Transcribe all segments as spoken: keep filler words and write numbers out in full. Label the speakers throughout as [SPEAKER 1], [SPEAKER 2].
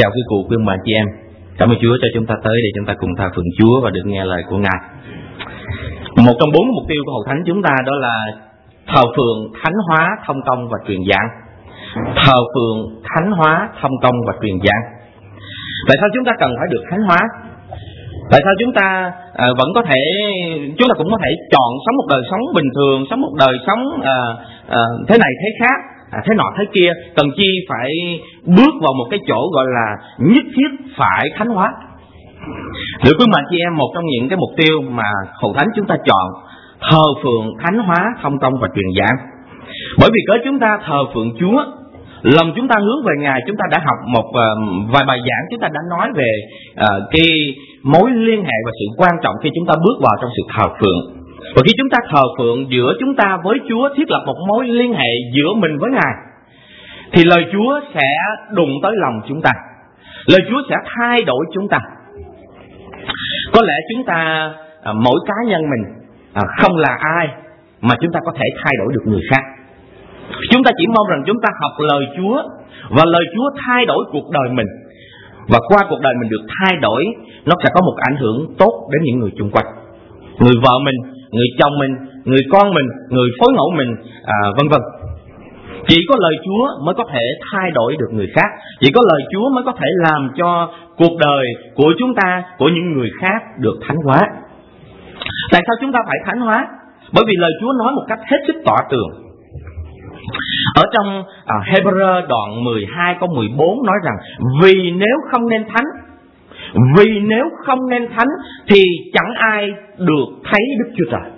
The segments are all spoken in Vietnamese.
[SPEAKER 1] Chào quý cụ, quý ông bà chị em. Cảm ơn Chúa cho chúng ta tới để chúng ta cùng thờ phượng Chúa và được nghe lời của Ngài. Một trong bốn mục tiêu của Hội Thánh chúng ta đó là thờ phượng, thánh hóa, thông công và truyền giảng. Thờ phượng, thánh hóa, thông công và truyền giảng. Tại sao chúng ta cần phải được thánh hóa? Tại sao chúng ta à, vẫn có thể, chúng ta cũng có thể chọn sống một đời sống bình thường, sống một đời sống à, à, thế này thế khác, à, thế nọ thế kia, cần chi phải bước vào một cái chỗ gọi là nhất thiết phải thánh hóa. Thưa quý bạn chị em, một trong những cái mục tiêu mà Hội Thánh chúng ta chọn, thờ phượng, thánh hóa, thông công và truyền giảng. Bởi vì cớ chúng ta thờ phượng Chúa, lòng chúng ta hướng về Ngài, chúng ta đã học một uh, vài bài giảng, chúng ta đã nói về uh, cái mối liên hệ và sự quan trọng khi chúng ta bước vào trong sự thờ phượng. Và khi chúng ta thờ phượng giữa chúng ta với Chúa, thiết lập một mối liên hệ giữa mình với Ngài, thì lời Chúa sẽ đụng tới lòng chúng ta, lời Chúa sẽ thay đổi chúng ta. Có lẽ chúng ta uh, mỗi cá nhân mình uh, không là ai mà chúng ta có thể thay đổi được người khác. Chúng ta chỉ mong rằng chúng ta học lời Chúa và lời Chúa thay đổi cuộc đời mình, và qua cuộc đời mình được thay đổi, nó sẽ có một ảnh hưởng tốt đến những người chung quanh, người vợ mình, người chồng mình, người con mình, người phối ngẫu mình, à, vân vân. Chỉ có lời Chúa mới có thể thay đổi được người khác. Chỉ có lời Chúa mới có thể làm cho cuộc đời của chúng ta, của những người khác được thánh hóa. Tại sao chúng ta phải thánh hóa? Bởi vì lời Chúa nói một cách hết sức tỏ tường. Ở trong à, Hebrew đoạn mười hai câu mười bốn nói rằng: vì nếu không nên thánh, vì nếu không nên thánh thì chẳng ai được thấy Đức Chúa Trời.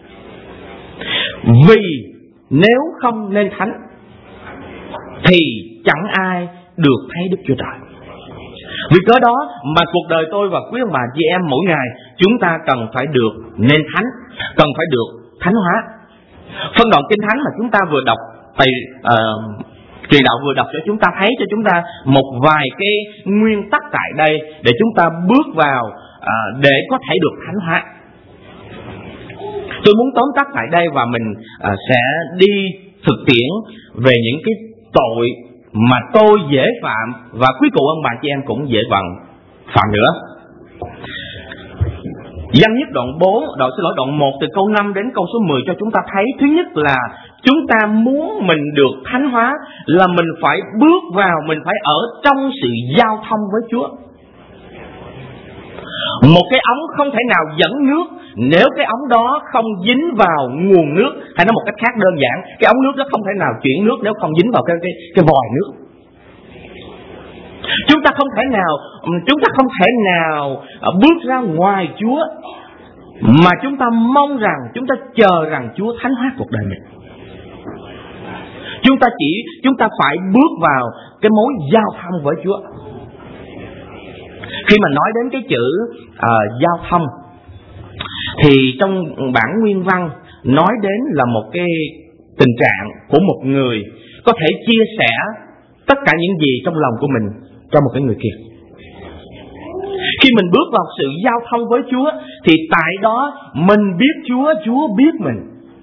[SPEAKER 1] Vì nếu không nên thánh thì chẳng ai được thấy Đức Chúa Trời. Vì cớ đó mà cuộc đời tôi và quý ông bà chị em mỗi ngày chúng ta cần phải được nên thánh, cần phải được thánh hóa. Phân đoạn Kinh Thánh mà chúng ta vừa đọc, thầy uh, truyền đạo vừa đọc cho chúng ta thấy cho chúng ta một vài cái nguyên tắc tại đây để chúng ta bước vào uh, để có thể được thánh hóa. Tôi muốn tóm tắt tại đây và mình uh, sẽ đi thực tiễn về những cái tội mà tôi dễ phạm và quý cụ ông bà chị em cũng dễ bằng phạm nữa. Văn nhất đoạn bốn, đoạn xin lỗi đoạn một từ câu năm đến câu số mười cho chúng ta thấy, thứ nhất là chúng ta muốn mình được thánh hóa là mình phải bước vào, mình phải ở trong sự giao thông với Chúa. Một cái ống không thể nào dẫn nước nếu cái ống đó không dính vào nguồn nước, hay nói một cách khác đơn giản, cái ống nước đó không thể nào chuyển nước nếu không dính vào cái cái, cái vòi nước. Chúng ta không thể nào, chúng ta không thể nào bước ra ngoài Chúa mà chúng ta mong rằng, chúng ta chờ rằng Chúa thánh hóa cuộc đời mình. Chúng ta chỉ, chúng ta phải bước vào cái mối giao thông với Chúa. Khi mà nói đến cái chữ uh, giao thông thì trong bản nguyên văn nói đến là một cái tình trạng của một người có thể chia sẻ tất cả những gì trong lòng của mình cho một cái người kia. Khi mình bước vào sự giao thông với Chúa thì tại đó mình biết Chúa, Chúa biết mình.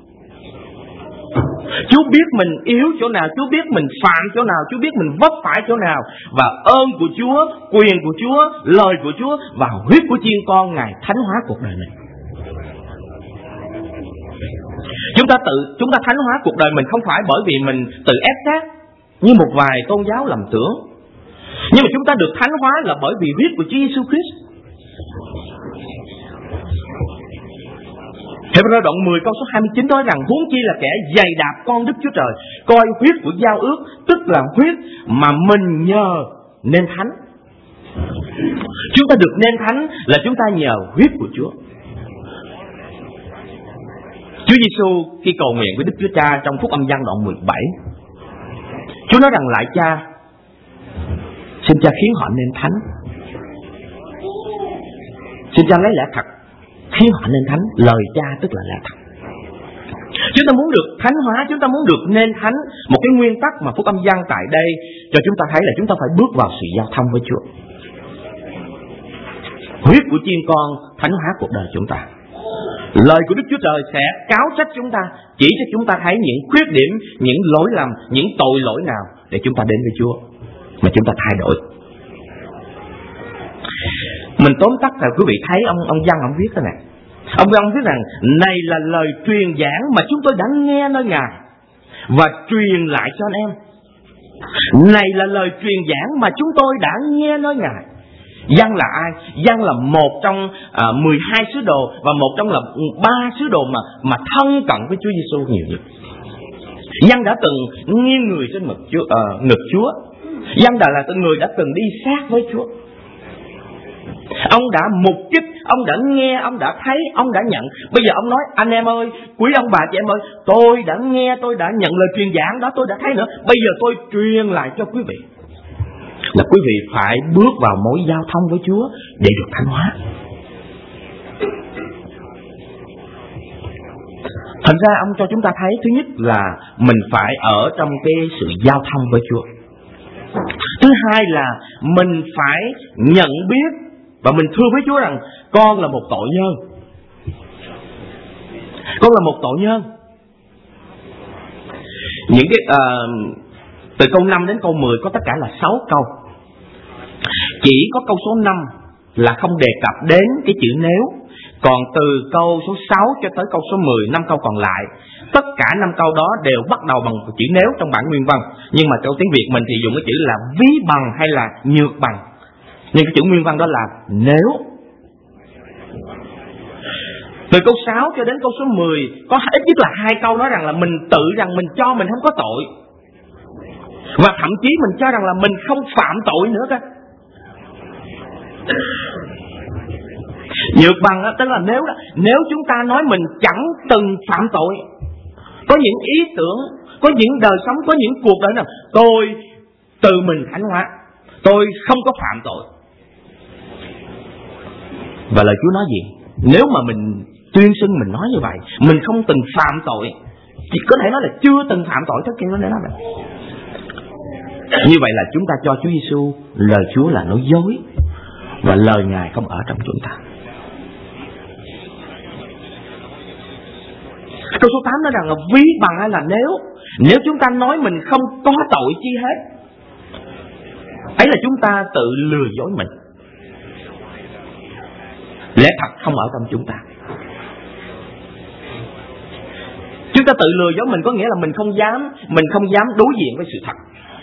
[SPEAKER 1] Chúa biết mình yếu chỗ nào, Chúa biết mình phạm chỗ nào, Chúa biết mình vấp phải chỗ nào. Và ơn của Chúa, quyền của Chúa, lời của Chúa và huyết của chiên con Ngài thánh hóa cuộc đời mình. Chúng ta tự chúng ta thánh hóa cuộc đời mình không phải bởi vì mình tự ép sát như một vài tôn giáo lầm tưởng, nhưng mà chúng ta được thánh hóa là bởi vì huyết của Chúa Giêsu Christ. Hebrew đoạn mười câu số hai mươi chín nói rằng: huống chi là kẻ giày đạp con Đức Chúa Trời, coi huyết của giao ước, tức là huyết mà mình nhờ nên thánh. Chúng ta được nên thánh là chúng ta nhờ huyết của Chúa. Chúa Giêsu khi cầu nguyện với Đức Chúa Cha trong Phúc Âm Giăng đoạn mười bảy, Chúa nói rằng: lại Cha, xin Cha khiến họ nên thánh. Xin Cha lấy lẽ thật khiến họ nên thánh. Lời Cha tức là lẽ thật. Chúng ta muốn được thánh hóa, chúng ta muốn được nên thánh. Một cái nguyên tắc mà Phúc Âm Giăng tại đây cho chúng ta thấy là chúng ta phải bước vào sự giao thông với Chúa. Huyết của chiên con thánh hóa cuộc đời chúng ta. Lời của Đức Chúa Trời sẽ cáo trách chúng ta, chỉ cho chúng ta thấy những khuyết điểm, những lỗi lầm, những tội lỗi nào để chúng ta đến với Chúa mà chúng ta thay đổi. Mình tóm tắt là quý vị thấy ông ông Văn ông viết thế này. Ông Văn viết rằng này là lời truyền giảng mà chúng tôi đã nghe nơi Ngài và truyền lại cho anh em. Này là lời truyền giảng mà chúng tôi đã nghe nơi Ngài. Giăng là ai? Giăng là một trong à, mười hai sứ đồ và một trong là ba sứ đồ mà mà thân cận với Chúa Giêsu nhiều nhất. Giăng đã từng nghiêng người trên ngực Chúa, à, ngực Chúa. Giăng đã là người đã từng đi sát với Chúa. Ông đã mục kích, ông đã nghe, ông đã thấy, ông đã nhận. Bây giờ ông nói anh em ơi, quý ông bà chị em ơi, tôi đã nghe, tôi đã nhận lời truyền giảng đó, tôi đã thấy nữa. Bây giờ tôi truyền lại cho quý vị là quý vị phải bước vào mối giao thông với Chúa để được thánh hóa. Thành ra ông cho chúng ta thấy, thứ nhất là mình phải ở trong cái sự giao thông với Chúa. Thứ hai là mình phải nhận biết và mình thưa với Chúa rằng con là một tội nhân. Con là một tội nhân. Những cái uh, từ câu năm đến câu mười có tất cả là sáu câu. Chỉ có câu số năm là không đề cập đến cái chữ nếu. Còn từ câu số sáu cho tới câu số mười, năm câu còn lại, tất cả năm câu đó đều bắt đầu bằng chữ nếu trong bản nguyên văn. Nhưng mà trong tiếng Việt mình thì dùng cái chữ là ví bằng hay là nhược bằng. Nhưng cái chữ nguyên văn đó là nếu. Từ câu sáu cho đến câu số mười có ít nhất là hai câu nói rằng là mình tự rằng mình cho mình không có tội. Và thậm chí mình cho rằng là mình không phạm tội nữa cơ. Nhược bằng đó, tức là nếu đó, nếu chúng ta nói mình chẳng từng phạm tội, có những ý tưởng, có những đời sống, có những cuộc đời nào tôi từ mình thánh hóa, tôi không có phạm tội. Và lời Chúa nói gì? Nếu mà mình tuyên xưng mình nói như vậy, mình không từng phạm tội, chỉ có thể nói là chưa từng phạm tội, tất nhiên nó để nói vậy. Như vậy là chúng ta cho Chúa Giêsu lời Chúa là nói dối và lời Ngài không ở trong chúng ta. Câu số tám nói rằng là ví bằng hay là nếu. Nếu chúng ta nói mình không có tội chi hết, ấy là chúng ta tự lừa dối mình. Lẽ thật không ở trong chúng ta. Chúng ta tự lừa dối mình có nghĩa là mình không dám, mình không dám đối diện với sự thật.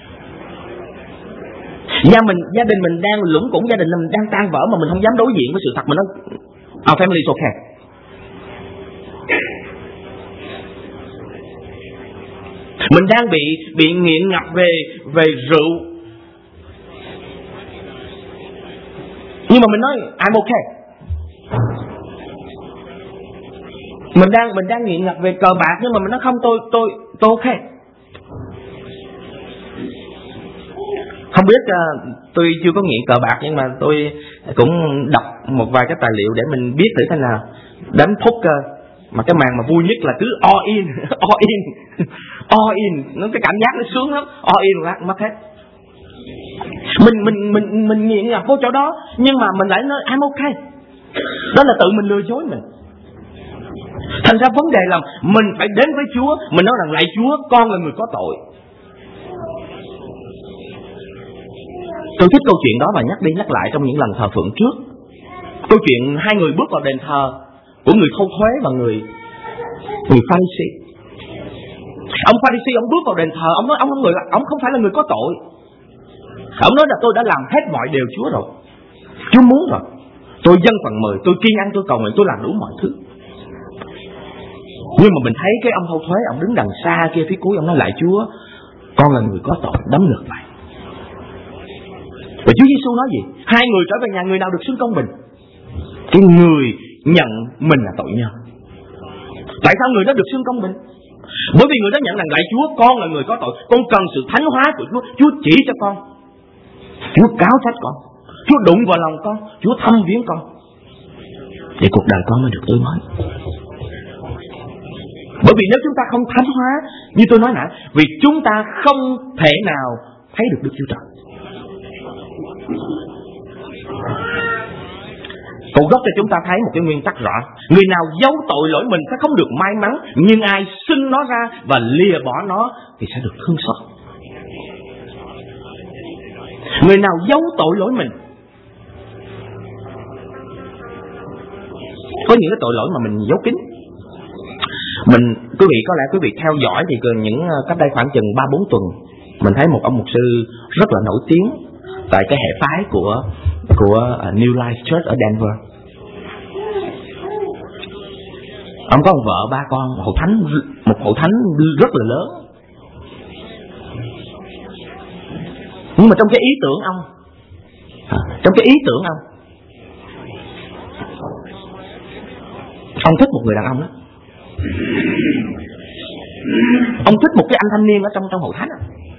[SPEAKER 1] Gia mình, gia đình mình đang lũng củng, gia đình mình đang tan vỡ mà mình không dám đối diện với sự thật. Mình nói our family is okay. Mình đang bị bị nghiện ngập về về rượu, nhưng mà mình nói I'm okay. Mình đang mình đang nghiện ngập về cờ bạc, nhưng mà mình nói không, tôi tôi tôi ok. Không biết uh, tôi chưa có nghiện cờ bạc, nhưng mà tôi cũng đọc một vài cái tài liệu để mình biết thử thế nào. Đánh poker mà cái màn mà vui nhất là cứ all in, all in, all in, nó cái cảm giác nó sướng lắm, all in là mất hết. Mình mình mình mình nghiện ngập vô chỗ đó, nhưng mà mình lại nói I'm okay. Đó là tự mình lừa dối mình. Thành ra vấn đề là mình phải đến với Chúa, mình nói rằng lạy Chúa, con là người có tội. Tôi thích câu chuyện đó và nhắc đi nhắc lại trong những lần thờ phượng trước. Câu chuyện hai người bước vào đền thờ của người thâu thuế và người người Pha-ri-si. Ông Pha-ri-si ông bước vào đền thờ, ông nói ông không người ông không phải là người có tội. Ông nói là tôi đã làm hết mọi điều Chúa rồi, Chúa muốn rồi, tôi dâng phần mười, tôi kiêng ăn, tôi cầu nguyện, tôi làm đủ mọi thứ. Nhưng mà mình thấy cái ông thâu thuế, ông đứng đằng xa kia phía cuối, ông nói lại Chúa, con là người có tội, đấm ngược lại. Và Chúa Giêsu nói gì? Hai người trở về nhà, người nào được xưng công bình? Cái người nhận mình là tội nhân. Tại sao người đó được xưng công bình? Bởi vì người đó nhận rằng lại Chúa, con là người có tội, con cần sự thánh hóa của Chúa. Chúa chỉ cho con, Chúa cáo trách con, Chúa đụng vào lòng con, Chúa thăm viếng con, để cuộc đời con mới được tươi mới. Bởi vì nếu chúng ta không thánh hóa, như tôi nói nãy, vì chúng ta không thể nào thấy được Đức Chúa Trời. Câu gốc cho chúng ta thấy một cái nguyên tắc rõ: người nào giấu tội lỗi mình sẽ không được may mắn, nhưng ai xưng nó ra và lìa bỏ nó thì sẽ được thương xót. Người nào giấu tội lỗi mình những cái tội lỗi mà mình giấu kín. Mình quý vị có lẽ quý vị theo dõi thì những cách đây khoảng chừng ba bốn tuần, mình thấy một ông mục sư rất là nổi tiếng tại cái hệ phái của của New Life Church ở Denver. Ông có một vợ ba con, một hội thánh một hội thánh rất là lớn. Nhưng mà trong cái ý tưởng ông, trong cái ý tưởng ông, ông thích một người đàn ông đó. Ông thích một cái anh thanh niên ở trong trong hội thánh.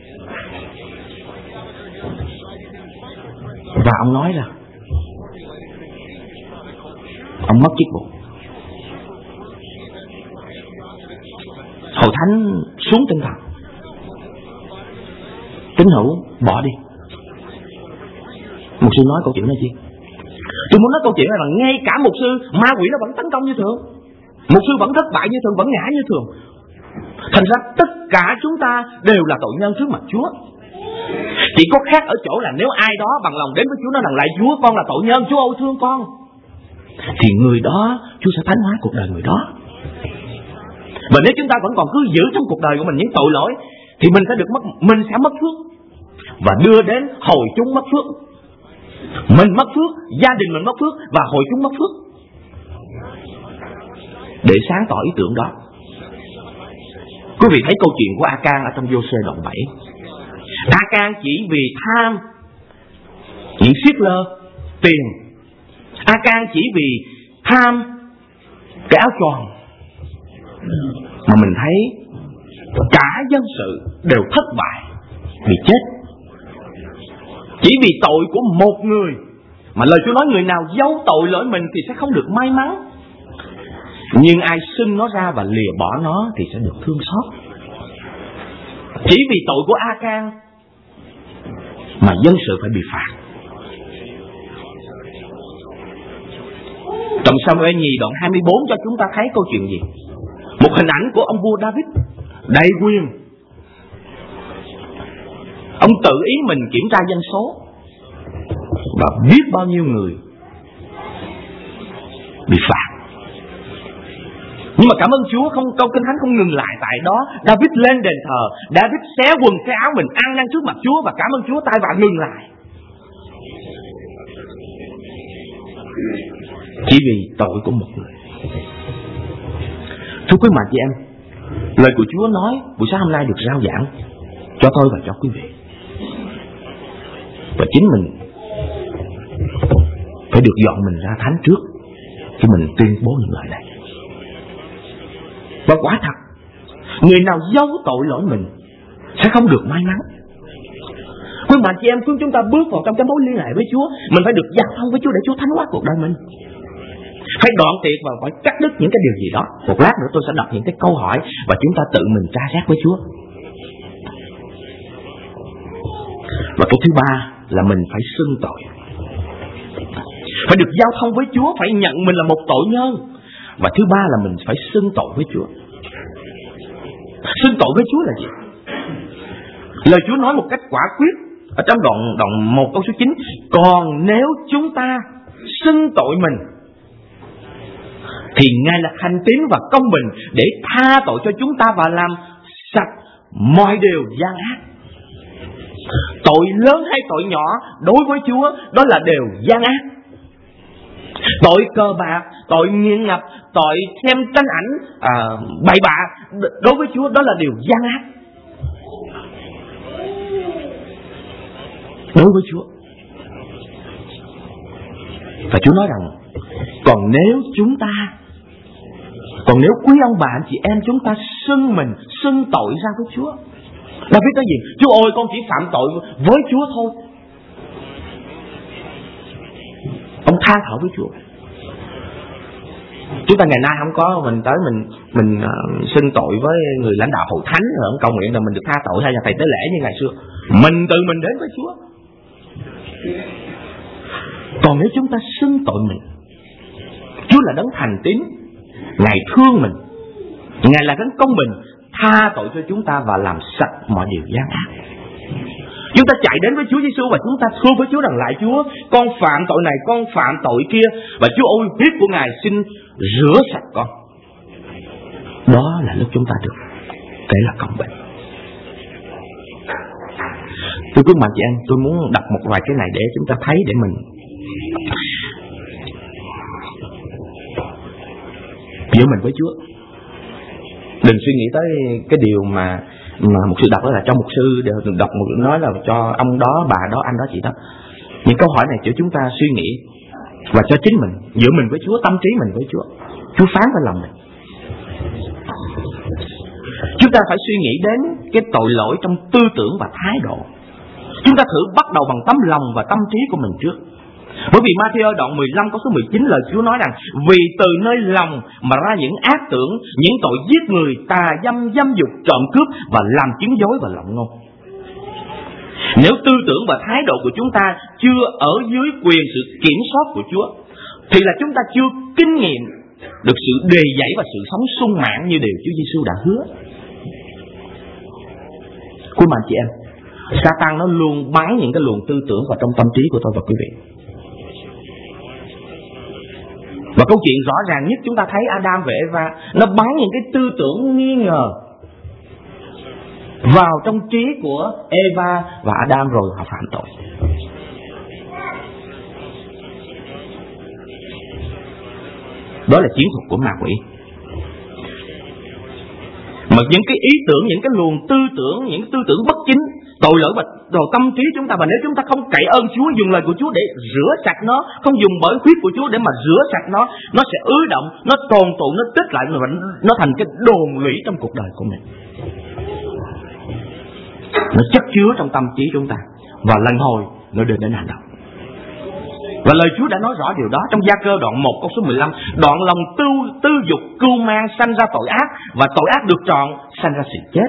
[SPEAKER 1] Và ông nói là ông mất chức vụ. Hội thánh xuống tinh thần, tín hữu bỏ đi. Mục sư nói câu chuyện này chi? Tôi muốn nói câu chuyện là ngay cả mục sư, ma quỷ nó vẫn tấn công như thường, mục sư vẫn thất bại như thường, vẫn ngã như thường. Thành ra tất cả chúng ta đều là tội nhân trước mặt Chúa. Chỉ có khác ở chỗ là nếu ai đó bằng lòng đến với Chúa nói rằng lại Chúa, con là tội nhân, Chúa ôi thương con, thì người đó Chúa sẽ thánh hóa cuộc đời người đó. Và nếu chúng ta vẫn còn cứ giữ trong cuộc đời của mình những tội lỗi, thì mình sẽ được mất, mình sẽ mất phước và đưa đến hồi chúng mất phước. Mình mất phước, gia đình mình mất phước và hội chúng mất phước. Để sáng tỏ ý tưởng đó, quý vị thấy câu chuyện của A-can ở trong Giô-suê đoạn bảy. A-can chỉ vì tham những siết lơ tiền, A-can chỉ vì tham cái áo choàng mà mình thấy cả dân sự đều thất bại vì chết. Chỉ vì tội của một người mà lời Chúa nói người nào giấu tội lỗi mình thì sẽ không được may mắn, nhưng ai xưng nó ra và lìa bỏ nó thì sẽ được thương xót. Chỉ vì tội của A-can mà dân sự phải bị phạt. Trong Sa-mu-ê nhì đoạn hai mươi bốn cho chúng ta thấy câu chuyện gì? Một hình ảnh của ông vua David đầy quyền. Ông tự ý mình kiểm tra dân số và biết bao nhiêu người bị phạt. Nhưng mà cảm ơn Chúa, không, câu Kinh Thánh không ngừng lại tại đó. David lên đền thờ, David xé quần xé áo mình ăn năn trước mặt Chúa và cảm ơn Chúa, tai vạ ngừng lại. Chỉ vì tội của một người. Thưa quý bà chị em, lời của Chúa nói buổi sáng hôm nay được rao giảng cho tôi và cho quý vị. Và chính mình phải được dọn mình ra thánh trước khi mình tuyên bố những lời này. Và quả thật, người nào giấu tội lỗi mình sẽ không được may mắn. Quý bà chị em, khi chúng ta bước vào trong cái mối liên hệ với Chúa, mình phải được giao thông với Chúa để Chúa thánh hóa cuộc đời mình. Phải đoạn tuyệt và phải cắt đứt những cái điều gì đó. Một lát nữa tôi sẽ đặt những cái câu hỏi và chúng ta tự mình tra xét với Chúa. Và cái thứ ba là mình phải xưng tội, phải được giao thông với Chúa, phải nhận mình là một tội nhân. Và thứ ba là mình phải xưng tội với Chúa. Xưng tội với Chúa là gì? Lời Chúa nói một cách quả quyết ở trong đoạn đoạn một câu số chín. Còn nếu chúng ta xưng tội mình thì Ngài là thành tín và công bình để tha tội cho chúng ta và làm sạch mọi điều gian ác. Tội lớn hay tội nhỏ đối với Chúa đó là đều gian ác. Tội cờ bạc, tội nghiện ngập, tội xem tranh ảnh à, bậy bạ đối với Chúa đó là điều gian ác. Đối với Chúa. Và Chúa nói rằng còn nếu chúng ta, còn nếu quý ông bà anh chị em chúng ta xưng mình, xưng tội ra với Chúa. David nói gì? Chúa ơi, con chỉ phạm tội với Chúa thôi. Ông tha thở với Chúa. Chúng ta ngày nay không có mình tới mình mình uh, xưng tội với người lãnh đạo hội thánh rồi ông cầu nguyện là mình được tha tội hay là thầy tế lễ như ngày xưa. Mình tự mình đến với Chúa. Còn nếu chúng ta xưng tội mình, Chúa là đấng thành tín, Ngài thương mình, Ngài là đấng công bình, tha tội cho chúng ta và làm sạch mọi điều gian ác. Chúng ta chạy đến với Chúa Giêsu và chúng ta thưa với Chúa rằng: lại Chúa, con phạm tội này, con phạm tội kia, và Chúa ơi, huyết của Ngài xin rửa sạch con. Đó là lúc chúng ta được kể là công bình. Thưa quý bạn chị em, tôi muốn đọc một vài cái này để chúng ta thấy, để mình giữa mình với Chúa. Đừng suy nghĩ tới cái điều mà mà một sư đọc, đó là cho một sư đều đọc một nói là cho ông đó, bà đó, anh đó, chị đó. Những câu hỏi này cho chúng ta suy nghĩ, và cho chính mình, giữa mình với Chúa, tâm trí mình với Chúa. Chúa phán vào lòng mình. Chúng ta phải suy nghĩ đến cái tội lỗi trong tư tưởng và thái độ. Chúng ta thử bắt đầu bằng tấm lòng và tâm trí của mình trước. Bởi vì Ma-thi-ơ đoạn mười lăm câu số mười chín, lời Chúa nói rằng: vì từ nơi lòng mà ra những ác tưởng, những tội giết người, tà dâm, dâm dục, trộm cướp và làm chứng dối và lộng ngôn. Nếu tư tưởng và thái độ của chúng ta chưa ở dưới quyền sự kiểm soát của Chúa, thì là chúng ta chưa kinh nghiệm được sự đề dẫy và sự sống sung mãn như điều Chúa Giêsu đã hứa. Quý bạn chị em, Sa-tan nó luôn bắn những cái luồng tư tưởng vào trong tâm trí của tôi và quý vị. Và câu chuyện rõ ràng nhất chúng ta thấy Adam và Eva, nó bắn những cái tư tưởng nghi ngờ vào trong trí của Eva và Adam, rồi họ phạm tội. Đó là chiến thuật của ma quỷ. Mà những cái ý tưởng, những cái luồng tư tưởng, những tư tưởng bất chính, tội lỗi và đồ tâm trí chúng ta, và nếu chúng ta không cậy ơn Chúa, dùng lời của Chúa để rửa sạch nó, không dùng bởi huyết của Chúa để mà rửa sạch nó, nó sẽ ứ động, nó tồn tụ, nó tích lại, và nó thành cái đồn lũy trong cuộc đời của mình. Nó chất chứa trong tâm trí chúng ta, và lần hồi nó đưa đến hành động. Và lời Chúa đã nói rõ điều đó trong Gia-cơ đoạn một câu số mười lăm: đoạn lòng tư, tư dục cưu mang sanh ra tội ác, và tội ác được trọn sanh ra sự chết.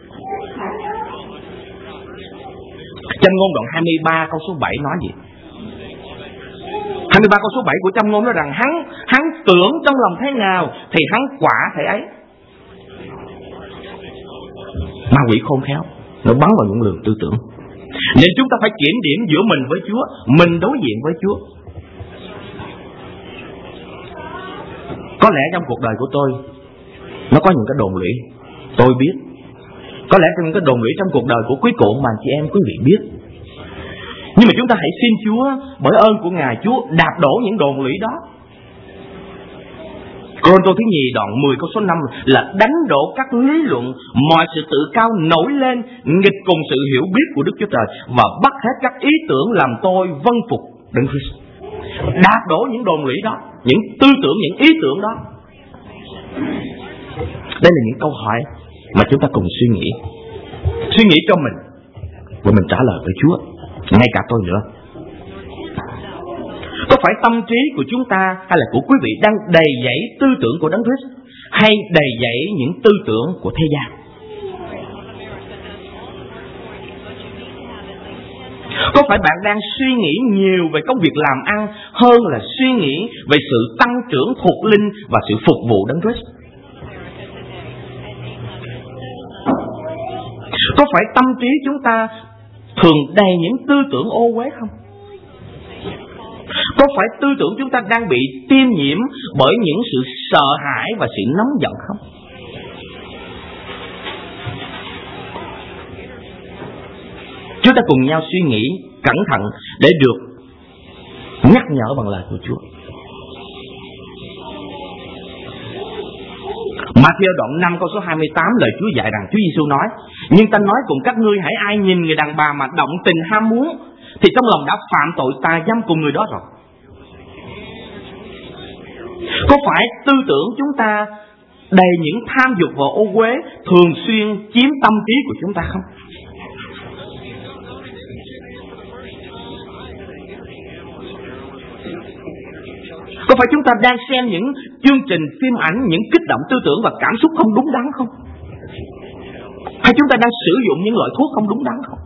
[SPEAKER 1] Châm ngôn đoạn hai mươi ba câu số bảy nói gì? hai mươi ba câu số bảy của Châm ngôn nói rằng: hắn hắn tưởng trong lòng thế nào thì hắn quả thế ấy. Ma quỷ khôn khéo, nó bắn vào những luồng tư tưởng. Nên chúng ta phải kiểm điểm giữa mình với Chúa, mình đối diện với Chúa. Có lẽ trong cuộc đời của tôi nó có những cái đồn lũy, tôi biết. Có lẽ trong những cái đồn lũy trong cuộc đời của quý cụ mà chị em quý vị biết. Nhưng mà chúng ta hãy xin Chúa, bởi ơn của Ngài, Chúa đạp đổ những đồn lũy đó. Cô-rinh-tô thứ nhì đoạn mười câu số năm là đánh đổ các lý luận, mọi sự tự cao nổi lên nghịch cùng sự hiểu biết của Đức Chúa Trời, và bắt hết các ý tưởng làm tôi vâng phục Đấng Christ. Đạp đổ những đồn lũy đó, những tư tưởng, những ý tưởng đó. Đây là những câu hỏi mà chúng ta cùng suy nghĩ, suy nghĩ cho mình, và mình trả lời với Chúa, ngay cả tôi nữa. Có phải tâm trí của chúng ta hay là của quý vị đang đầy dẫy tư tưởng của Đấng Christ, hay đầy dẫy những tư tưởng của thế gian? Có phải bạn đang suy nghĩ nhiều về công việc làm ăn hơn là suy nghĩ về sự tăng trưởng thuộc linh và sự phục vụ Đấng Christ? Có phải tâm trí chúng ta thường đầy những tư tưởng ô uế không? Có phải tư tưởng chúng ta đang bị tiêm nhiễm bởi những sự sợ hãi và sự nóng giận không? Chúng ta cùng nhau suy nghĩ cẩn thận để được nhắc nhở bằng lời của Chúa. Ma-thi-ơ đoạn năm câu số hai mươi tám, lời Chúa dạy rằng, Chúa Giêsu nói: nhưng ta nói cùng các ngươi, hãy ai nhìn người đàn bà mà động tình ham muốn, thì trong lòng đã phạm tội tà dâm cùng người đó rồi. Có phải tư tưởng chúng ta đầy những tham dục và ô uế thường xuyên chiếm tâm trí của chúng ta không? Có phải chúng ta đang xem những chương trình phim ảnh, những kích động tư tưởng và cảm xúc không đúng đắn không? Hay chúng ta đang sử dụng những loại thuốc không đúng đắn không?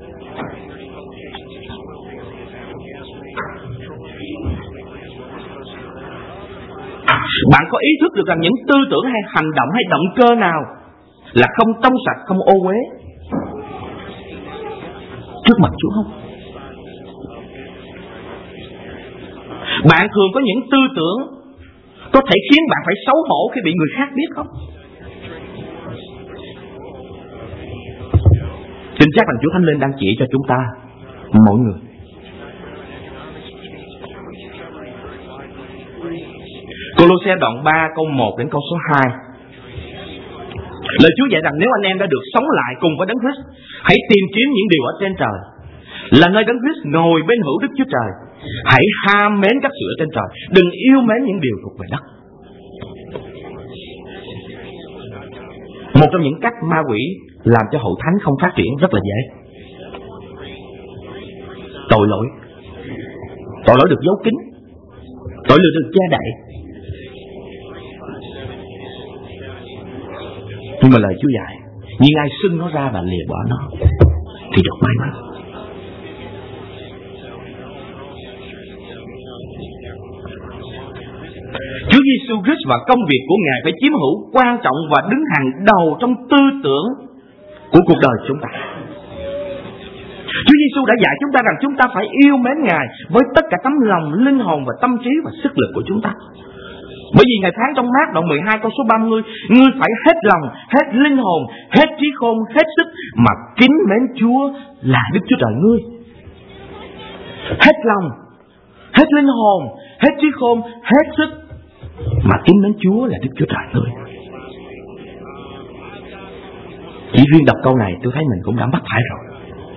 [SPEAKER 1] Bạn có ý thức được rằng những tư tưởng hay hành động hay động cơ nào là không trong sạch, không ô uế? trước mặt Chúa không? Bạn thường có những tư tưởng có thể khiến bạn phải xấu hổ khi bị người khác biết không? Tin chắc rằng Chúa Thánh Linh đang chỉ cho chúng ta mỗi người. Cô-lô-se đoạn ba câu một đến câu số hai. Lời Chúa dạy rằng nếu anh em đã được sống lại cùng với Đấng Christ, hãy tìm kiếm những điều ở trên trời, là nơi Đấng Christ ngồi bên hữu Đức Chúa Trời. Hãy ham mến các sự ở trên trời, đừng yêu mến những điều thuộc về đất. Một trong những cách ma quỷ làm cho hậu thánh không phát triển rất là dễ. Tội lỗi. Tội lỗi được giấu kín, tội lỗi được che đậy. Nhưng mà lời Chúa dạy, nhưng ai xưng nó ra và lìa bỏ nó thì được may mắn. Chúa Giêsu Christ và công việc của Ngài phải chiếm hữu quan trọng và đứng hàng đầu trong tư tưởng của cuộc đời chúng ta. Chúa Giêsu đã dạy chúng ta rằng chúng ta phải yêu mến Ngài với tất cả tấm lòng, linh hồn và tâm trí và sức lực của chúng ta. Bởi vì Ngài phán trong Mát đoạn mười hai câu số ba mươi, ngươi phải hết lòng, hết linh hồn, hết trí khôn, hết sức mà kính mến Chúa là Đức Chúa Trời ngươi. Hết lòng, hết linh hồn, hết trí khôn, hết sức mà kính mến Chúa là Đức Chúa Trời ngươi. Chỉ riêng đọc câu này tôi thấy mình cũng đã mắc phải rồi.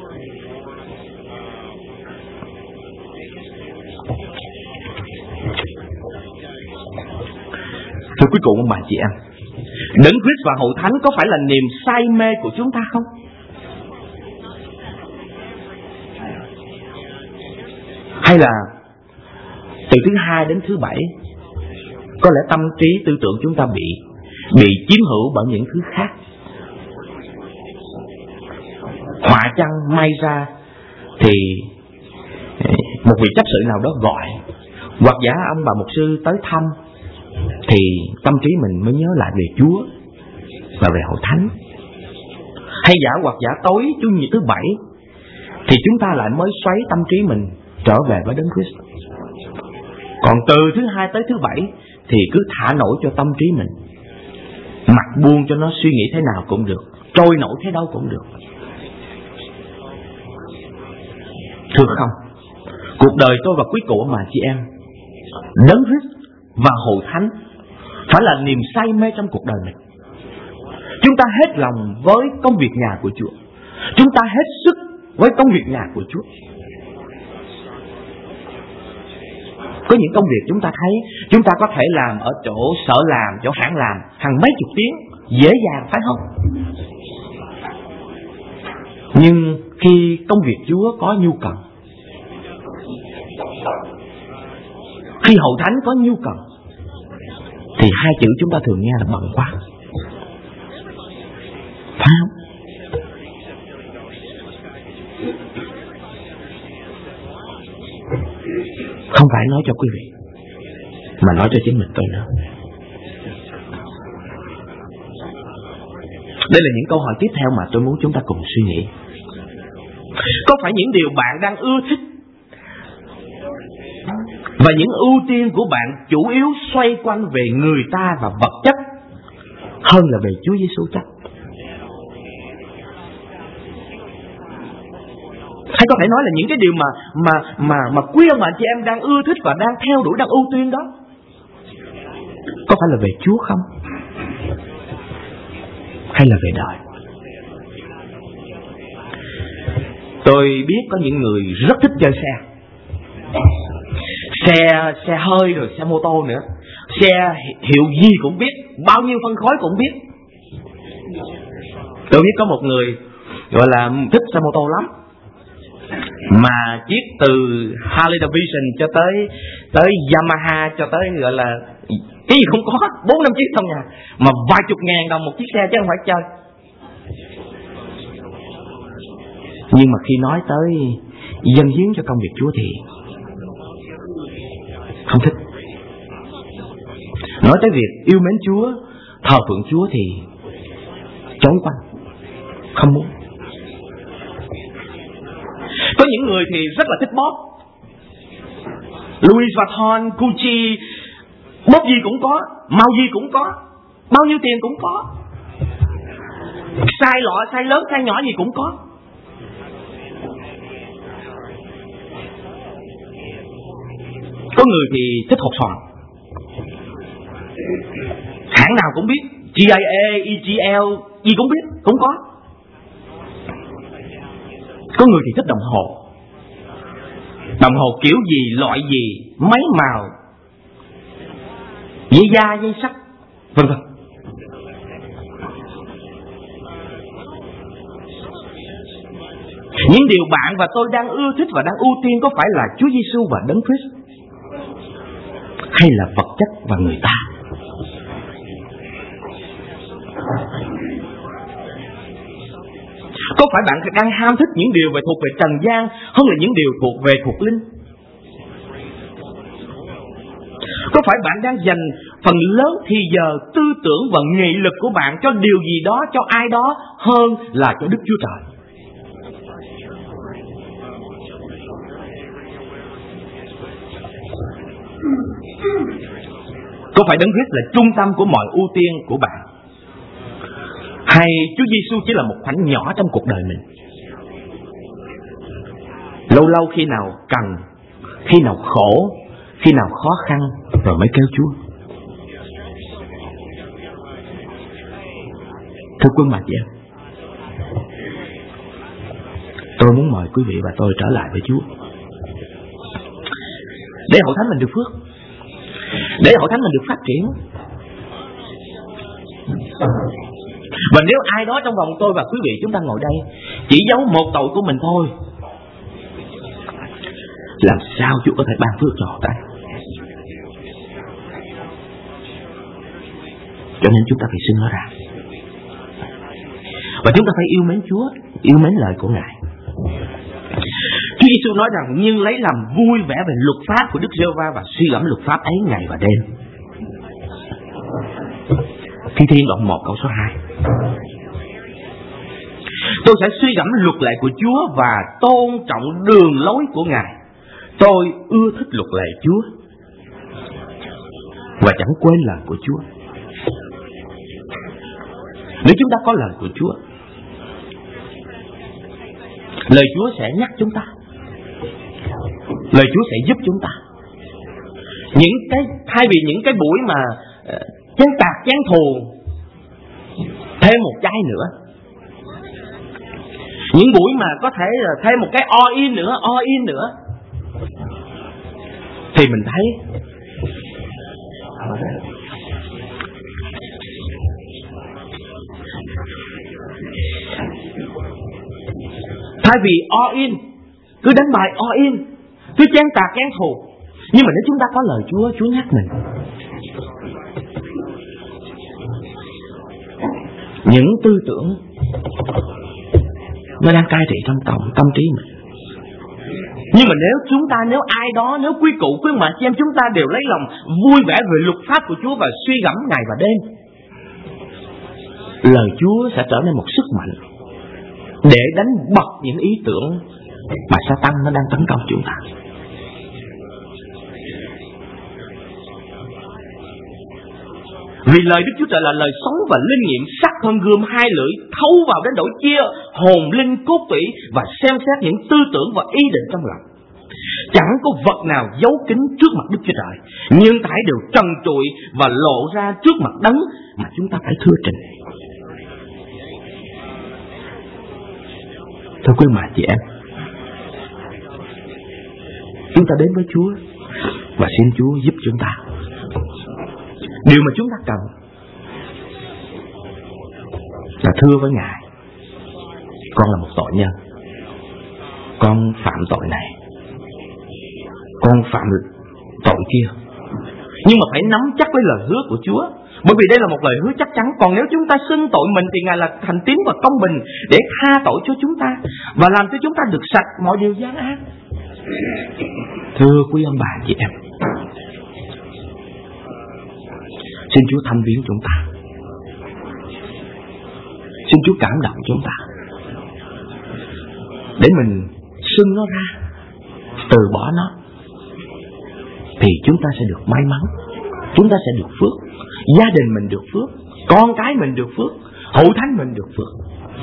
[SPEAKER 1] Thưa quý cụ ông bà chị em, Đấng Christ và Hội Thánh có phải là niềm say mê của chúng ta không? Hay là từ thứ hai đến thứ bảy, có lẽ tâm trí tư tưởng chúng ta bị bị chiếm hữu bởi những thứ khác. Họa chăng may ra thì một vị chấp sự nào đó gọi, hoặc giả ông bà mục sư tới thăm, thì tâm trí mình mới nhớ lại về Chúa và về Hội Thánh. Hay giả hoặc giả tối Chủ nhật thứ bảy thì chúng ta lại mới xoáy tâm trí mình trở về với Đấng Christ. Còn từ thứ hai tới thứ bảy thì cứ thả nổi cho tâm trí mình, mặc buông cho nó suy nghĩ thế nào cũng được, trôi nổi thế đâu cũng được. Thưa không, cuộc đời tôi và quý cụ mà chị em, Đấng Christ và Hội Thánh phải là niềm say mê trong cuộc đời mình. Chúng ta hết lòng với công việc nhà của Chúa, chúng ta hết sức với công việc nhà của Chúa. Có những công việc chúng ta thấy chúng ta có thể làm ở chỗ sở làm, chỗ hãng làm hàng mấy chục tiếng, dễ dàng phải không? Nhưng khi công việc Chúa có nhu cầu, khi Hội Thánh có nhu cầu, thì hai chữ chúng ta thường nghe là bận quá, phải không? Không phải nói cho quý vị, mà nói cho chính mình tôi nữa. Đây là những câu hỏi tiếp theo mà tôi muốn chúng ta cùng suy nghĩ. Có phải những điều bạn đang ưa thích và những ưu tiên của bạn chủ yếu xoay quanh về người ta và vật chất hơn là về Chúa Giêsu chắc? Hay có thể nói là những cái điều mà mà mà mà quý ông bà chị em đang ưa thích và đang theo đuổi, đang ưu tiên đó, có phải là về Chúa không? Hay là về đời? Tôi biết có những người rất thích chơi xe, xe xe hơi rồi xe mô tô nữa, xe hiệu gì cũng biết, bao nhiêu phân khối cũng biết. Tôi biết có một người gọi là thích xe mô tô lắm, mà chiếc từ Harley Davidson cho tới tới Yamaha cho tới gọi là cái gì không có, bốn năm chiếc trong nhà, mà vài chục ngàn đồng một chiếc xe chứ không phải chơi. Nhưng mà khi nói tới dâng hiến cho công việc Chúa thì không thích. Nói tới việc yêu mến Chúa, thờ phượng Chúa thì trốn quanh, không muốn. Có những người thì rất là thích bóp. Louis Vuitton, Gucci, bóp gì cũng có, màu gì cũng có, bao nhiêu tiền cũng có, size lọ, size lớn, size nhỏ gì cũng có. Có người thì thích hột xoàn, hãng nào cũng biết, G I A, E G L, gì cũng biết, cũng có. Có người thì thích đồng hồ, đồng hồ kiểu gì, loại gì, mấy màu, dây da, dây sắt, vân vân. Những điều bạn và tôi đang ưa thích và đang ưu tiên có phải là Chúa Giêsu và Đấng Christ, hay là vật chất và người ta? Có phải bạn đang ham thích những điều về thuộc về trần gian hơn là những điều thuộc về thuộc linh? Có phải bạn đang dành phần lớn thì giờ, tư tưởng và nghị lực của bạn cho điều gì đó, cho ai đó hơn là cho Đức Chúa Trời? Có phải Đấng Christ là trung tâm của mọi ưu tiên của bạn, hay Chúa Giêsu chỉ là một khoảnh nhỏ trong cuộc đời mình? Lâu lâu khi nào cần, khi nào khổ, khi nào khó khăn rồi mới kêu Chúa. Thưa quân bà chị em, tôi muốn mời quý vị và tôi trở lại với Chúa, để hội thánh mình được phước, để hội thánh mình được phát triển. Và nếu ai đó trong vòng tôi và quý vị chúng ta ngồi đây chỉ giấu một tội của mình thôi, làm sao Chúa có thể ban phước cho họ ta? Cho nên chúng ta phải xưng nó ra, và chúng ta phải yêu mến Chúa, yêu mến lời của Ngài. Chúa Giêsu nói rằng: nhưng lấy làm vui vẻ về luật pháp của Đức Giê-hô-va và suy gẫm luật pháp ấy ngày và đêm. Thi Thiên đoạn một câu số hai. Tôi sẽ suy gẫm luật lệ của Chúa và tôn trọng đường lối của Ngài. Tôi ưa thích luật lệ Chúa và chẳng quên lời của Chúa. Nếu chúng ta có lời của Chúa, lời Chúa sẽ nhắc chúng ta, lời Chúa sẽ giúp chúng ta. Những cái thay vì những cái buổi mà uh, chán tạc chán thù, thêm một chai nữa. Những buổi mà có thể thêm một cái all in nữa, all in nữa, thì mình thấy thay vì all in, cứ đánh bài all in, cứ chán tạc chán thù. Nhưng mà nếu chúng ta có lời Chúa, Chúa nhắc mình, những tư tưởng nó đang cai trị trong tâm, tâm trí mình. Nhưng mà nếu chúng ta, nếu ai đó, nếu quý cụ, quý mà chị em chúng ta đều lấy lòng vui vẻ về luật pháp của Chúa và suy gẫm ngày và đêm, lời Chúa sẽ trở nên một sức mạnh để đánh bật những ý tưởng mà Sa-tan nó đang tấn công chúng ta. Vì lời Đức Chúa Trời là lời sống và linh nghiệm, sắc hơn gươm hai lưỡi, thấu vào đến nỗi chia hồn linh cốt tủy và xem xét những tư tưởng và ý định trong lòng. Chẳng có vật nào giấu kín trước mặt Đức Chúa Trời, nhưng thảy đều trần trụi và lộ ra trước mặt Đấng mà chúng ta phải thưa trình. Thưa quý bà chị em, chúng ta đến với Chúa và xin Chúa giúp chúng ta. Điều mà chúng ta cần là thưa với Ngài: con là một tội nhân, con phạm tội này, con phạm tội kia. Nhưng mà phải nắm chắc với lời hứa của Chúa, bởi vì đây là một lời hứa chắc chắn. Còn nếu chúng ta xưng tội mình thì Ngài là thành tín và công bình để tha tội cho chúng ta và làm cho chúng ta được sạch mọi điều gian ác. Thưa quý ông bà chị em, xin Chúa thăm viếng chúng ta, xin Chúa cảm động chúng ta để mình xưng nó ra, từ bỏ nó, thì chúng ta sẽ được may mắn, chúng ta sẽ được phước, gia đình mình được phước, con cái mình được phước, hội thánh mình được phước.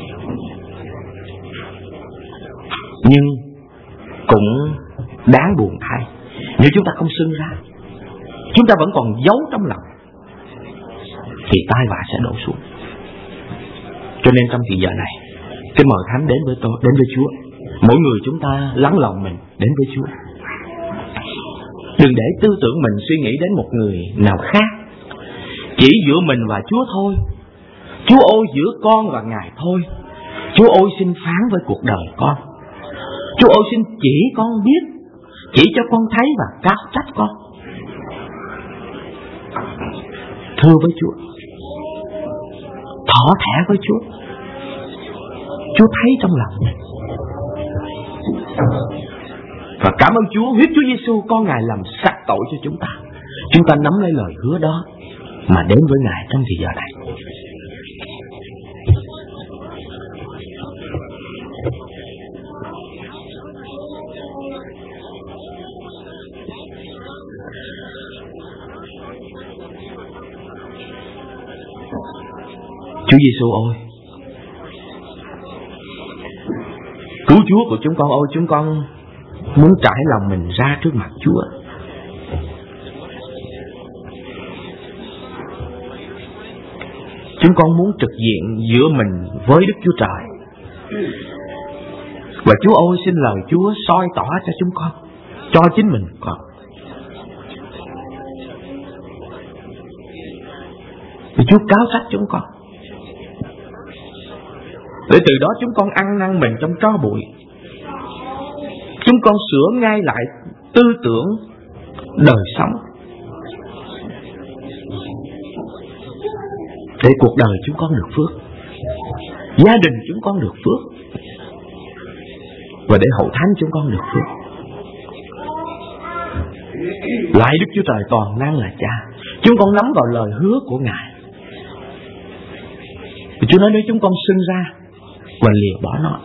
[SPEAKER 1] Nhưng cũng đáng buồn thay, nếu chúng ta không xưng ra, chúng ta vẫn còn giấu trong lòng, thì tai vạ sẽ đổ xuống. Cho nên trong thời giờ này, cái mời thánh đến với tôi, đến với Chúa. Mỗi người chúng ta lắng lòng mình đến với Chúa. Đừng để tư tưởng mình suy nghĩ đến một người nào khác, chỉ giữa mình và Chúa thôi. Chúa ơi, giữa con và Ngài thôi. Chúa ơi, xin phán với cuộc đời con. Chúa ơi, xin chỉ con biết, chỉ cho con thấy và cáo trách con. Thưa với Chúa, thỏ thẻ với Chúa. Chúa thấy trong lòng mình. Và cảm ơn Chúa, huyết Chúa Giêsu con Ngài làm sạch tội cho chúng ta. Chúng ta nắm lấy lời hứa đó mà đến với Ngài trong thời giờ này. Chúa Giêsu ơi, cứu Chúa của chúng con ơi, chúng con muốn trải lòng mình ra trước mặt Chúa. Chúng con muốn trực diện giữa mình với Đức Chúa Trời. Và Chúa ơi, xin lời Chúa soi tỏ cho chúng con, cho chính mình con. Vì Chúa cáo trách chúng con, để từ đó chúng con ăn năn mình trong tro bụi. Chúng con sửa ngay lại tư tưởng, đời sống, để cuộc đời chúng con được phước, gia đình chúng con được phước, và để hậu thánh chúng con được phước. Lại Đức Chúa Trời toàn năng là Cha, chúng con nắm vào lời hứa của Ngài. Vì Chúa nói nếu chúng con xưng ra và lìa bỏ nó,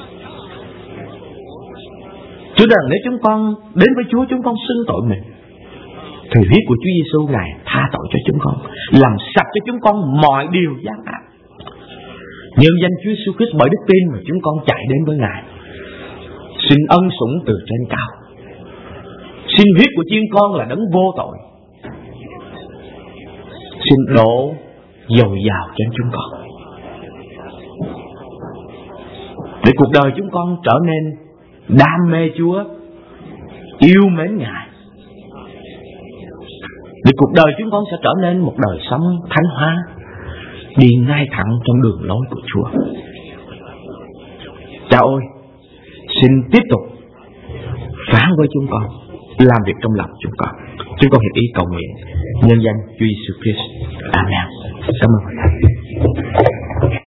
[SPEAKER 1] Chúa rằng nếu chúng con đến với Chúa, chúng con xưng tội mình, thì huyết của Chúa Giêsu Ngài tha tội cho chúng con, làm sạch cho chúng con mọi điều gian ác. Nhân danh Chúa Giêsu Christ, bởi đức tin mà chúng con chạy đến với Ngài. Xin ân sủng từ trên cao, xin huyết của chiên con là đấng vô tội, xin đổ dồi dào trên chúng con, để cuộc đời chúng con trở nên đam mê Chúa, yêu mến Ngài, để cuộc đời chúng con sẽ trở nên một đời sống thánh hóa, đi ngay thẳng trong đường lối của Chúa. Cha ơi, xin tiếp tục phán với chúng con, làm việc trong lòng chúng con. Chúng con hiệp ý cầu nguyện nhân danh Chúa Giêsu Christ. Amen. Cảm ơn.